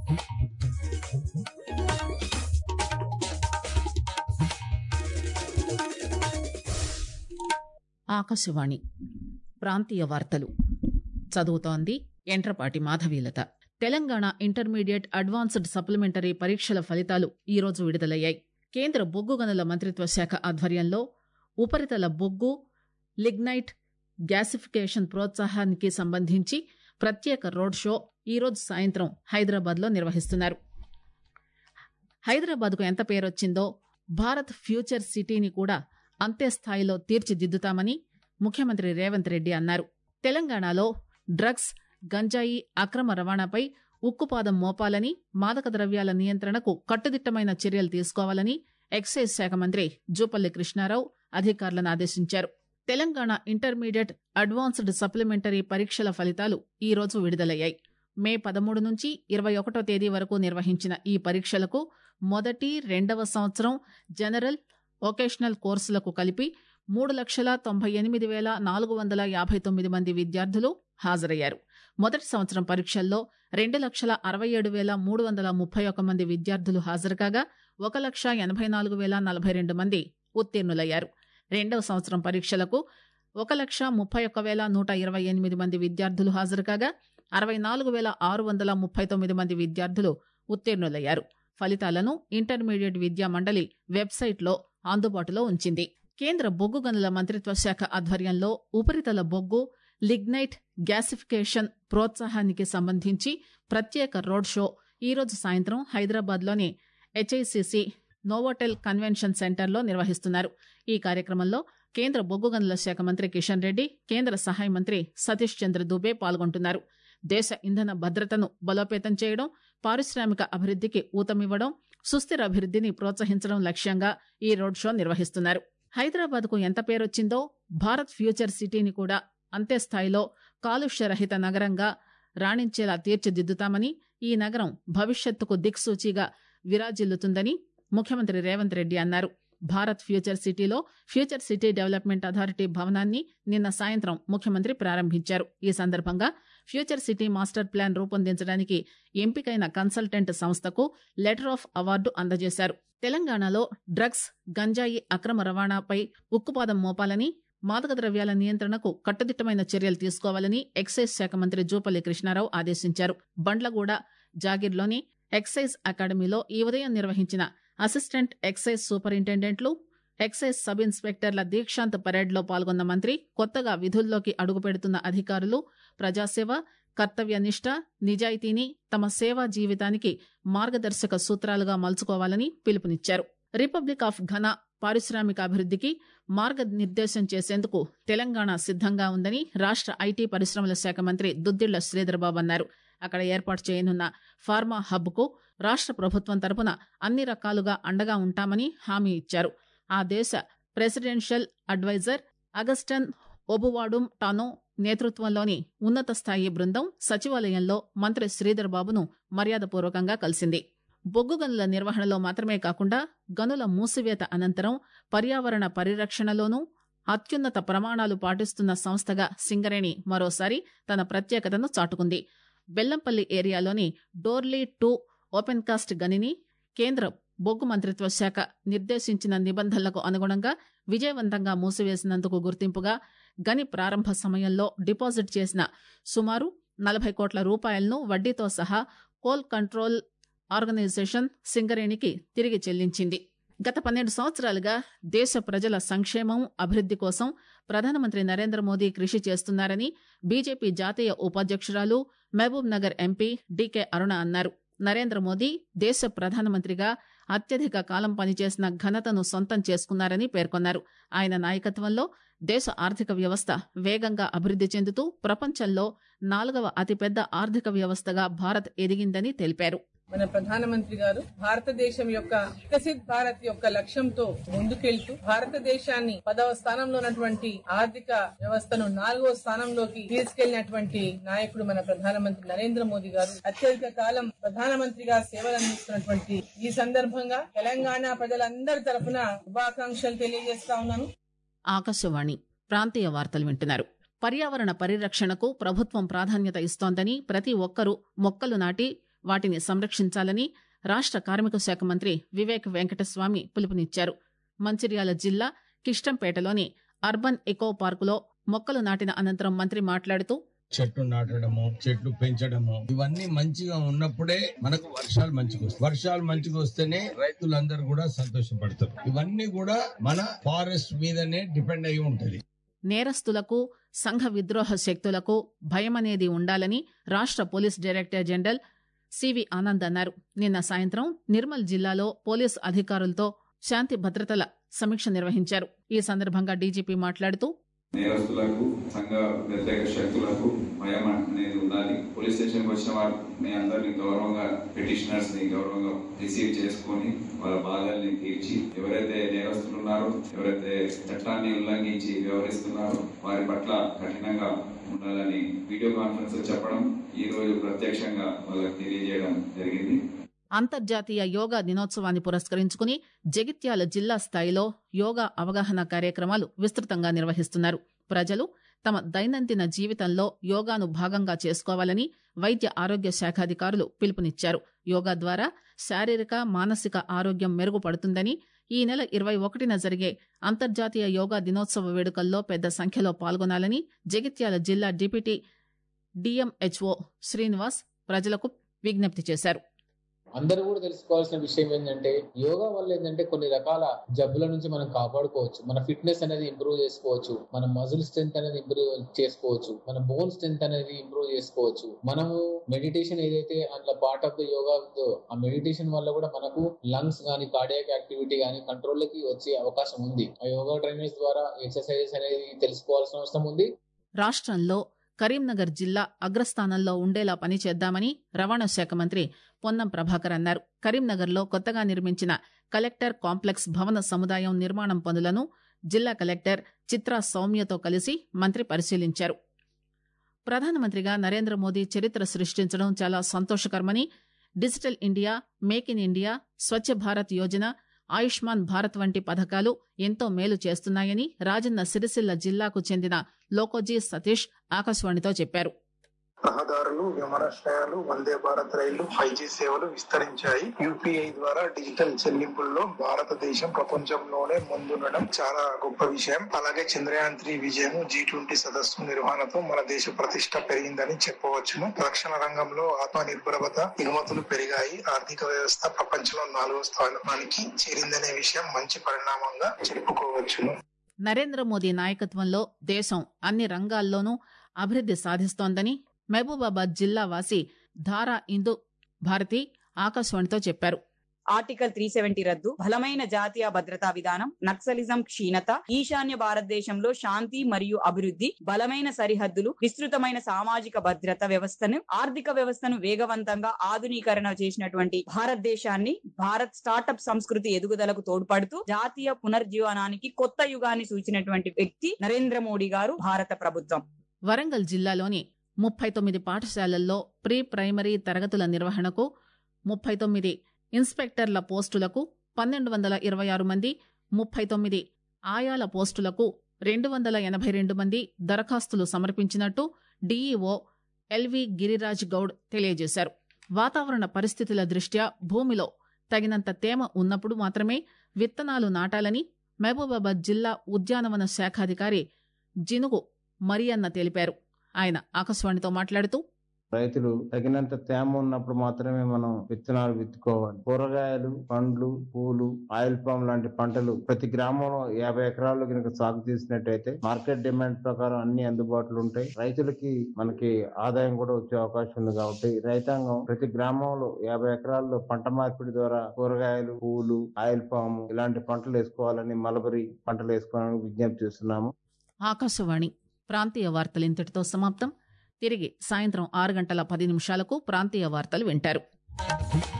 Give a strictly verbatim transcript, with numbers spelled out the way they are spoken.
ఆకాశవాణి ప్రాంతీయ వార్తలు చదువుతోంది Entrapati Madhavilatha. Telangana intermediate advanced supplementary పరీక్షల ఫలితాలు ఈరోజు విడుదలయ్యాయి. కేంద్ర బొగ్గు గనుల మంత్రిత్వ శాఖ ఆధ్వర్యంలో ఉపరితల బొగ్గు, లిగ్నైట్ గ్యాసిఫికేషన్ ప్రోత్సాహానికి సంబంధించి ప్రత్యేక రోడ్ షో ఈరోజు సాయంత్రం హైదరాబాద్ లో నిర్వహిస్తున్నారు. హైదరాబాద్ కు ఎంత పేరొచ్చిందో భారత్ ఫ్యూచర్ సిటీని కూడా అంతే స్థాయిలో తీర్చిదిద్దుతామని ముఖ్యమంత్రి రేవంత్ రెడ్డి అన్నారు. తెలంగాణలో డ్రగ్స్, గంజాయి అక్రమ రవాణాపై ఉక్కుపాదం మోపాలని, మాదక ద్రవ్యాల నియంత్రణకు కట్టుదిట్టమైన చర్యలు తీసుకోవాలని ఎక్సైజ్ శాఖ మంత్రి జూపల్లి కృష్ణారావు అధికారులను ఆదేశించారు. తెలంగాణ ఇంటర్మీడియట్ అడ్వాన్స్డ్ సప్లిమెంటరీ పరీక్షల ఫలితాలు ఈ రోజు విడుదలయ్యాయి. మే పదమూడు నుంచి ఇరవై ఒకటో తేదీ వరకు నిర్వహించిన ఈ పరీక్షలకు మొదటి, రెండవ సంవత్సరం జనరల్, వొకేషనల్ కోర్సులకు కలిపి మూడు లక్షల తొంభై ఎనిమిది వేల నాలుగు వందల యాభై తొమ్మిది మంది విద్యార్థులు హాజరయ్యారు. మొదటి సంవత్సరం పరీక్షల్లో రెండు లక్షల అరవై ఏడు వేల మూడు వందల ముప్పై ఒక్క మంది విద్యార్థులు హాజరుకాగా ఒక లక్ష ఎనభై నాలుగు వేల నలభై రెండు మంది ఉత్తీర్ణులయ్యారు. రెండవ సంవత్సరం పరీక్షలకు ఒక లక్ష ముప్పై ఒక్క వేల నూట ఇరవై ఎనిమిది మంది విద్యార్థులు హాజరుకాగా అరవై నాలుగు వేల ఆరు వందల ముప్పై తొమ్మిది మంది విద్యార్థులు ఉత్తీర్ణులయ్యారు. ఫలితాలను ఇంటర్మీడియట్ విద్యా మండలి వెబ్సైట్లో అందుబాటులో ఉంచింది. కేంద్ర బొగ్గు గనుల మంత్రిత్వ శాఖ ఆధ్వర్యంలో ఉపరితల బొగ్గు, లిగ్నైట్ గ్యాసిఫికేషన్ ప్రోత్సాహానికి సంబంధించి ప్రత్యేక రోడ్ షో ఈరోజు సాయంత్రం హైదరాబాద్ లోని హెచ్ఐసిసి నోవోటెల్ కన్వెన్షన్ సెంటర్లో నిర్వహిస్తున్నారు. ఈ కార్యక్రమంలో కేంద్ర బొగ్గు గనుల శాఖ మంత్రి కిషన్ రెడ్డి, కేంద్ర సహాయ మంత్రి సతీష్ చంద్ర దుబే పాల్గొంటున్నారు. దేశ ఇంధన భద్రతను బలోపేతం చేయడం, పారిశ్రామిక అభివృద్దికి ఊతమివ్వడం, సుస్థిర అభివృద్దిని ప్రోత్సహించడం లక్ష్యంగా ఈ రోడ్ షో నిర్వహిస్తున్నారు. హైదరాబాద్ కు ఎంత పేరొచ్చిందో భారత్ ఫ్యూచర్ సిటీని కూడా అంతే స్థాయిలో కాలుష్య రహిత నగరంగా రాణించేలా తీర్చిదిద్దుతామని, ఈ నగరం భవిష్యత్తుకు దిక్సూచిగా విరాజిల్లుతుందని ముఖ్యమంత్రి రేవంత్ రెడ్డి అన్నారు. భారత్ ఫ్యూచర్ సిటీలో ఫ్యూచర్ సిటీ డెవలప్మెంట్ అథారిటీ భవనాన్ని నిన్న సాయంత్రం ముఖ్యమంత్రి ప్రారంభించారు. ఈ సందర్భంగా ఫ్యూచర్ సిటీ మాస్టర్ ప్లాన్ రూపొందించడానికి ఎంపికైన కన్సల్టెంట్ సంస్థకు లెటర్ ఆఫ్ అవార్డు అందజేశారు. తెలంగాణలో డ్రగ్స్, గంజాయి అక్రమ రవాణాపై ఉక్కుపాదం మోపాలని, మాదక ద్రవ్యాల నియంత్రణకు కట్టుదిట్టమైన చర్యలు తీసుకోవాలని ఎక్సైజ్ శాఖ మంత్రి జూపల్లి కృష్ణారావు ఆదేశించారు. బండ్లగూడ జాగీర్లోని ఎక్సైజ్ అకాడమీలో ఈ ఉదయం నిర్వహించిన అసిస్టెంట్ ఎక్సైజ్ సూపరింటెండెంట్లు, ఎక్సైజ్ సబ్ ఇన్స్పెక్టర్ల దీక్షాంత్ పరేడ్లో పాల్గొన్న మంత్రి కొత్తగా విధుల్లోకి అడుగుపెడుతున్న అధికారులు ప్రజాసేవ, కర్తవ్యనిష్ట, నిజాయితీని తమ సేవా జీవితానికి మార్గదర్శక సూత్రాలుగా మలుచుకోవాలని పిలుపునిచ్చారు. రిపబ్లిక్ ఆఫ్ ఘనా పారిశ్రామిక అభివృద్దికి మార్గనిర్దేశం చేసేందుకు తెలంగాణ సిద్దంగా ఉందని రాష్ట ఐటీ పరిశ్రమల శాఖ మంత్రి దుద్దిళ్ల శ్రీధర్బాబు అన్నారు. అక్కడ ఏర్పాటు చేయనున్న ఫార్మా హబ్ కు రాష్ట ప్రభుత్వం తరపున అన్ని రకాలుగా అండగా ఉంటామని హామీ ఇచ్చారు. ఆ దేశ presidential adviser Augustine Obuadum Tanoh నేతృత్వంలోని ఉన్నత స్థాయి బృందం సచివాలయంలో మంత్రి శ్రీధర్ బాబును మర్యాదపూర్వకంగా కలిసింది. బొగ్గు గనుల నిర్వహణలో మాత్రమే కాకుండా గనుల మూసివేత అనంతరం పర్యావరణ పరిరక్షణలోనూ అత్యున్నత ప్రమాణాలు పాటిస్తున్న సంస్థగా సింగరేణి మరోసారి తన ప్రత్యేకతను చాటుకుంది. బెల్లంపల్లి ఏరియాలోని డోర్లీ టూ ఓపెన్ కాస్ట్ గనిని కేంద్ర బొగ్గు మంత్రిత్వ శాఖ నిర్దేశించిన నిబంధనలకు అనుగుణంగా విజయవంతంగా మూసివేసినందుకు గుర్తింపుగా గని ప్రారంభ సమయంలో డిపాజిట్ చేసిన సుమారు నలభై కోట్ల రూపాయలను వడ్డీతో సహా కోల్ కంట్రోల్ ఆర్గనైజేషన్ సింగరేణికి తిరిగి చెల్లించింది. గత పన్నెండు సంవత్సరాలుగా దేశ ప్రజల సంక్షేమం, అభివృద్ది కోసం ప్రధానమంత్రి నరేంద్ర మోదీ కృషి చేస్తున్నారని బీజేపీ జాతీయ ఉపాధ్యక్షురాలు, Mahabubnagar MP DK Aruna అన్నారు. నరేంద్ర మోదీ దేశ ప్రధానమంత్రిగా అత్యధిక కాలం పనిచేసిన ఘనతను సొంతం చేసుకున్నారని పేర్కొన్నారు. ఆయన నాయకత్వంలో దేశ ఆర్థిక వ్యవస్థ వేగంగా అభివృద్ది చెందుతూ ప్రపంచంలో నాలుగవ అతిపెద్ద ఆర్థిక వ్యవస్థగా భారత్ ఎదిగిందని తెలిపారు. మన ప్రధానమంత్రి గారు భారతదేశం యొక్క వికసిత్ భారత్ యొక్క లక్ష్యంతో ముందుకెళ్తూ భారతదేశాన్ని పదవ స్థానంలో ఉన్నటువంటి ఆర్థిక వ్యవస్థను నాలుగో స్థానంలోకి తీసుకెళ్లినటువంటి నాయకుడు మన ప్రధానమంత్రి నరేంద్ర మోదీ గారు. అత్యధిక కాలం ప్రధానమంత్రిగా సేవలు అందిస్తున్నటువంటి ఈ సందర్భంగా తెలంగాణ ప్రజలందరి తరఫున శుభాకాంక్షలు తెలియజేస్తా ఉన్నాను. ఆకాశవాణి ప్రాంతీయ వార్తలు వింటున్నారు. పర్యావరణ పరిరక్షణకు ప్రభుత్వం ప్రాధాన్యత ఇస్తోందని, ప్రతి ఒక్కరూ మొక్కలు నాటి వాటిని సంరక్షించాలని రాష్ట కార్మిక శాఖ మంత్రి వివేక్ వెంకటస్వామి పిలుపునిచ్చారు. మంచిర్యాల జిల్లా కిష్టంపేటలోని అర్బన్ ఎకో పార్కులో మొక్కలు నాటిన అనంతరం మంత్రి మాట్లాడుతూ చెట్లు నాటడము, చెట్లు పెంచడము, ఇవన్నీ మంచిగా ఉన్నప్పుడే మనకు వర్షాలు మంచిగా వస్తాయి. వర్షాలు మంచిగా వస్తేనే రైతులందరూ కూడా సంతోషపడతారు. ఇవన్నీ కూడా మన ఫారెస్ట్ మీదనే డిపెండ్ అయి ఉంటది. నేరస్తులకు, సంఘ విద్రోహ శక్తులకు భయమనేది ఉండాలని రాష్ట police director general CV Anand అన్నారు. నిన్న సాయంత్రం నిర్మల్ జిల్లాలో పోలీసు అధికారులతో శాంతి భద్రతల సమీక్ష నిర్వహించారు. ఈ సందర్భంగా డీజీపీ మాట్లాడుతూ నేరస్తులకు, సంఘ వ్యతిరేక శక్తులకు భయం అనేది ఉండాలి. పోలీస్ స్టేషన్ వచ్చిన వారిని అందరినీ గౌరవంగా, పిటిషనర్స్ ని గౌరవంగా రిసీవ్ చేసుకుని వాళ్ళ బాధల్ని తీర్చి, ఎవరైతే నేరస్తులు ఉన్నారో, ఎవరైతే చట్టాన్ని ఉల్లంఘించి వ్యవహరిస్తున్నారో వారి పట్ల కఠినంగా ఉండాలని వీడియో కాన్ఫరెన్స్ లో చెప్పడం, ఈ రోజు ప్రత్యక్షంగా వాళ్ళకి తెలియజేయడం జరిగింది. అంతర్జాతీయ యోగా దినోత్సవాన్ని పురస్కరించుకుని జగిత్యాల జిల్లా స్థాయిలో యోగా అవగాహన కార్యక్రమాలు విస్తృతంగా నిర్వహిస్తున్నారు. ప్రజలు తమ దైనందిన జీవితంలో యోగాను భాగంగా చేసుకోవాలని వైద్య ఆరోగ్య శాఖాధికారులు పిలుపునిచ్చారు. యోగా ద్వారా శారీరక, మానసిక ఆరోగ్యం మెరుగుపడుతుందని, ఈ నెల ఇరవై ఒకటిన జరిగే అంతర్జాతీయ యోగా దినోత్సవ వేడుకల్లో పెద్ద సంఖ్యలో పాల్గొనాలని జగిత్యాల జిల్లా డిప్యూటీ డిఎంహెచ్ఓ శ్రీనివాస్ ప్రజలకు విజ్ఞప్తి చేశారు. అందరూ కూడా తెలుసుకోవాల్సిన విషయం ఏంటంటే యోగా వల్ల ఏంటంటే కొన్ని రకాల జబ్బుల నుంచి మనం కాపాడుకోవచ్చు. మన ఫిట్నెస్ అనేది ఇంప్రూవ్ చేసుకోవచ్చు, మన మజిల్ స్ట్రెంత్ అనేది ఇంప్రూవ్ చేసుకోవచ్చు, మన బోన్ స్ట్రెంత్ అనేది ఇంప్రూవ్ చేసుకోవచ్చు. మనము మెడిటేషన్ ఏదైతే అందులో పార్ట్ ఆఫ్ ద యోగా ఉందో ఆ మెడిటేషన్ వల్ల కూడా మనకు లంగ్స్ గానీ, కార్డియాక్ యాక్టివిటీ గానీ కంట్రోల్ లోకి వచ్చే అవకాశం ఉంది. ఆ యోగా ట్రైనర్స్ ద్వారా ఎక్సర్సైజెస్ అనేది తెలుసుకోవాల్సిన అవసరం ఉంది. రాష్ట్రంలో కరీంనగర్ జిల్లా అగ్రస్థానంలో ఉండేలా పనిచేద్దామని రవాణా శాఖ మంత్రి పొన్నం ప్రభాకర్ అన్నారు. కరీంనగర్లో కొత్తగా నిర్మించిన కలెక్టర్ కాంప్లెక్స్ భవన సముదాయం నిర్మాణం పనులను జిల్లా కలెక్టర్ చిత్రా సౌమ్యతో కలిసి మంత్రి పరిశీలించారు. ప్రధానమంత్రిగా నరేంద్ర మోదీ చరిత్ర సృష్టించడం చాలా సంతోషకరమని, digital India, make in India, Swachh Bharat Yojana, Ayushman Bharat వంటి పథకాలు ఎంతో మేలు చేస్తున్నాయని రాజన్న సిరిసిల్ల జిల్లాకు చెందిన లోకోజీ సతీష్ ఆకాశవాణితో చెప్పారు. రహదారులు, విమానాశ్రయాలు, వందే భారత్ రైళ్లు, ఫైవ్ జీ సేవలు విస్తరించాయి. యూపీఐ ద్వారా డిజిటల్ చెల్లింపుల్లో భారతదేశం ప్రపంచంలోనే ముందుండడం చాలా గొప్ప విషయం. అలాగే చంద్రయాన్ త్రీ విజయం, జీ ట్వంటీ సదస్సు నిర్వహణతో మన దేశ ప్రతిష్ట పెరిగిందని చెప్పవచ్చును. రక్షణ రంగంలో ఆత్మనిర్భరత, ఎగుమతులు పెరిగాయి. ఆర్థిక వ్యవస్థ ప్రపంచంలో నాలుగో స్థానానికి చేరిందనే విషయం మంచి పరిణామంగా చెప్పుకోవచ్చును. నరేంద్ర మోదీ నాయకత్వంలో దేశం అన్ని రంగాల్లోనూ అభివృద్ది సాధిస్తోందని మహబూబాబాద్ జిల్లా వాసి ధారా ఇందు భారతి ఆకాశవాణితో చెప్పారు. ఆర్టికల్ త్రీ సెవెంటీ రద్దు, బలమైన జాతీయ భద్రతా విధానం, నక్సలిజం క్షీణత, ఈశాన్య భారతదేశంలో శాంతి మరియు అభివృద్ధి, బలమైన సరిహద్దులు, విస్తృతమైన సామాజిక భద్రత వ్యవస్థను, ఆర్థిక వ్యవస్థను వేగవంతంగా ఆధునీకరణ చేసినటువంటి భారతదేశాన్ని, భారత్ స్టార్టప్ సంస్కృతి ఎదుగుదలకు తోడ్పడుతూ జాతీయ పునర్జీవనానికి కొత్త యుగాన్ని సూచినటువంటి వ్యక్తి నరేంద్ర మోడీ గారు, భారత ప్రభుత్వం. వరంగల్ జిల్లాలోని ముప్పై తొమ్మిది పాఠశాలల్లో ప్రీ ప్రైమరీ తరగతుల నిర్వహణకు ముప్పై తొమ్మిది ఇన్స్పెక్టర్ల పోస్టులకు పన్నెండు వందల ఇరవై ఆరు మంది, ముప్పై తొమ్మిది ఆయాల పోస్టులకు రెండు వందల ఎనభై రెండు మంది దరఖాస్తులు సమర్పించినట్టు డీఈఓ ఎల్వి గిరిరాజ్ గౌడ్ తెలియజేశారు. వాతావరణ పరిస్థితుల దృష్ట్యా భూమిలో తగినంత తేమ ఉన్నప్పుడు మాత్రమే విత్తనాలు నాటాలని మహబూబాబాద్ జిల్లా ఉద్యానవన శాఖాధికారి జినుగు మరియన్న తెలిపారు. ఆయన ఆకాశవాణితో మాట్లాడుతూ రైతులు తగినంత తేమ ఉన్నప్పుడు మాత్రమే మనం విత్తనాలు విత్తుకోవాలి. కూరగాయలు, పండ్లు, పూలు, ఆయిల్ పామ్ లాంటి పంటలు ప్రతి గ్రామంలో యాభై ఎకరాల్లో కనుక సాగు చేసినట్టయితే మార్కెట్ డిమాండ్ ప్రకారం అన్ని అందుబాటులో ఉంటాయి. రైతులకి మనకి ఆదాయం కూడా వచ్చే అవకాశం ఉంది. కాబట్టి రైతాంగం ప్రతి గ్రామంలో యాభై ఎకరాల్లో పంట మార్పిడి ద్వారా కూరగాయలు, పూలు, ఆయిల్ పామ్ ఇలాంటి పంటలు వేసుకోవాలని, మలబరీ పంటలు వేసుకోవాలని విజ్ఞప్తి చేస్తున్నాము. ఆకాశవాణి ప్రాంతీయ వార్తలు ఇంతటితో సమాప్తం. తిరిగి సాయంత్రం ఆరు గంటల పది నిమిషాలకు ప్రాంతీయ వార్తలు వింటారు.